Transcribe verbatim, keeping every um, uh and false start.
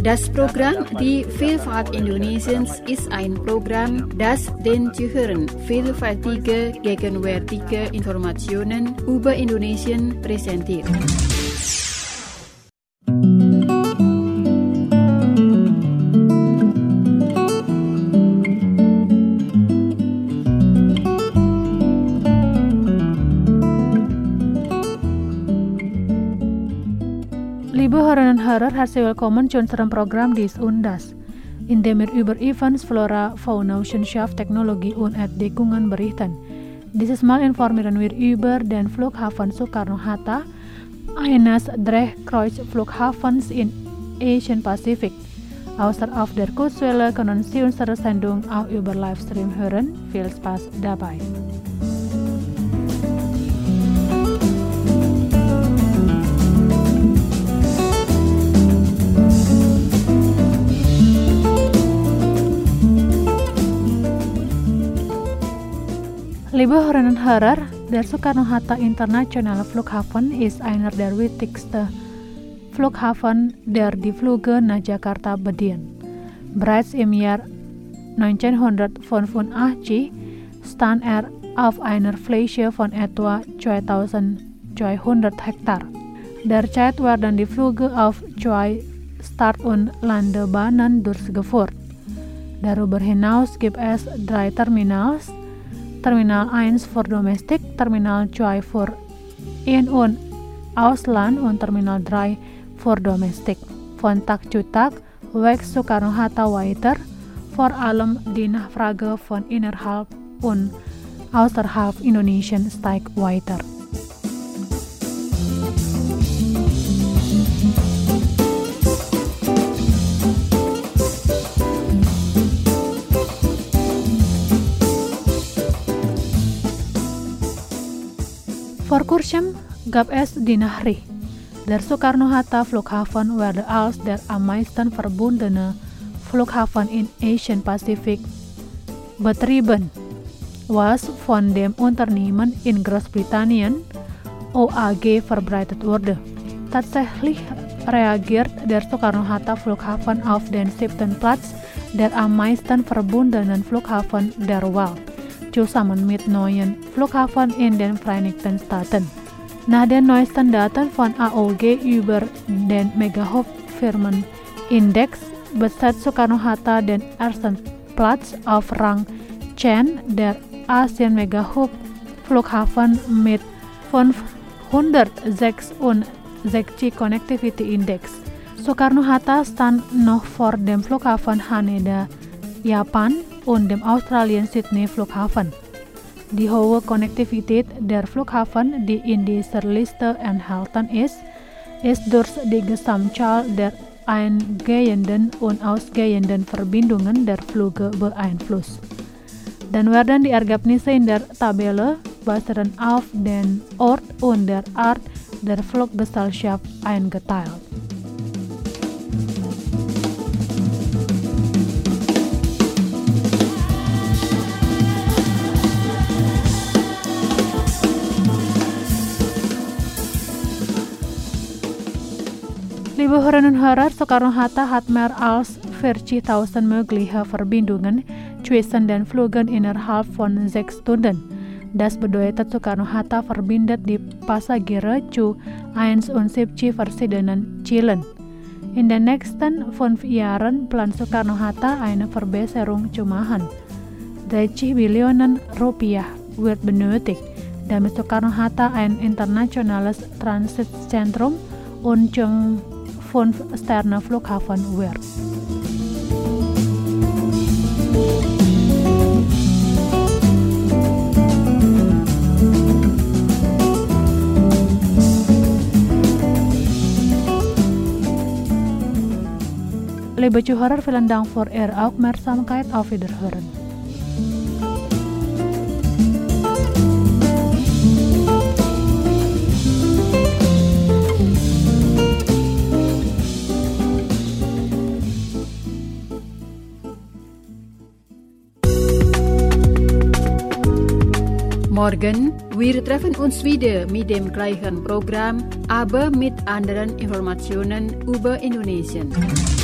Das Programm Die Vielfalt Indonesiens ist ein Programm, das den Zuhörern vielfältige, gegenwärtige Informationen über Indonesien präsentiert. Liebe Hörerinnen und Hörer, herzlich willkommen zu unserem Programm Dies und Das, in dem wir über Events, Flora, Fauna, Wissenschaft, Technologie und Entdeckungen berichten. Dieses Mal informieren wir über den Flughafen Soekarno-Hatta, eines der Kreuzflughafens in Asian Pacific. Außer auf der Kurzwelle können Sie unsere Sendung auch über Livestream hören. Viel Spaß dabei. Liebe Hörerinnen und Hörer, der Soekarno-Hatta Internationale Flughafen ist einer der wichtigsten Flughafen, der die Flüge nach Jakarta bedient. Bereits im Jahr neunzehnhundertfünfundachtzig stand er auf einer Fläche von etwa zweitausendzweihundert Hektar. Derzeit werden die Flüge auf zwei Start- und Landebahnen durchgeführt. Darüber hinaus gibt es drei Terminals, Terminal eins für Domestik, Terminal zwei für In- und Ausland und Terminal drei für Domestik. Von Tag zu Tag wächst Soekarno-Hatta weiter, vor allem die Nachfrage von innerhalb und außerhalb Indonesien steigt weiter. Vor kurzem gab es die Nachricht, der Soekarno-Hatta Flughafen werde als der am meisten verbundene Flughafen in Asian Pacific betrieben, was von dem Unternehmen in Großbritannien O A G verbreitet wurde. Tatsächlich reagiert der Soekarno-Hatta Flughafen auf den siebten Platz der am meisten verbundenen Flughafen der Welt, zusammen mit neuen Flughafen in den Vereinigten Staaten. Nach den neuesten Daten von A O G über den Megahub-Firmen-Index besetzt Soekarno-Hatta den ersten Platz auf Rang zehn der Asian Megahub-Flughafen mit fünfhundertsechsundsechzig Connectivity Index. Soekarno-Hatta stand noch vor dem Flughafen Haneda, Japan und dem Australien Sydney Flughafen. Die hohe Konnektivität der Flughafen, die in dieser Liste enthalten ist, ist durch die Gesamtzahl der eingehenden und ausgehenden Verbindungen der Flüge beeinflusst. Dann werden die Ergebnisse in der Tabelle basierend auf den Ort und der Art der Fluggesellschaft eingeteilt. Liebe Hörerinnen und Hörer, Soekarno-Hatta hat mehr als vierzigtausend mögliche Verbindungen zwischen den Flügen innerhalb von sechs Stunden. Das bedeutet, Soekarno-Hatta verbindet die Passagiere zu einundsiebzig verschiedenen Zielen. In den nächsten fünf Jahren plant Soekarno-Hatta eine Verbesserung zu machen. dreißig Billionen Rupiah wird benötigt, damit Soekarno-Hatta ein internationales Transitzentrum und zum Fünf-Sterne-Flughafen wird. Liebe Zuhörer, vielen Dank für Ihre Aufmerksamkeit. Auf Wiederhören. Morgen, wir treffen uns wieder mit dem gleichen Programm, aber mit anderen Informationen über Indonesien.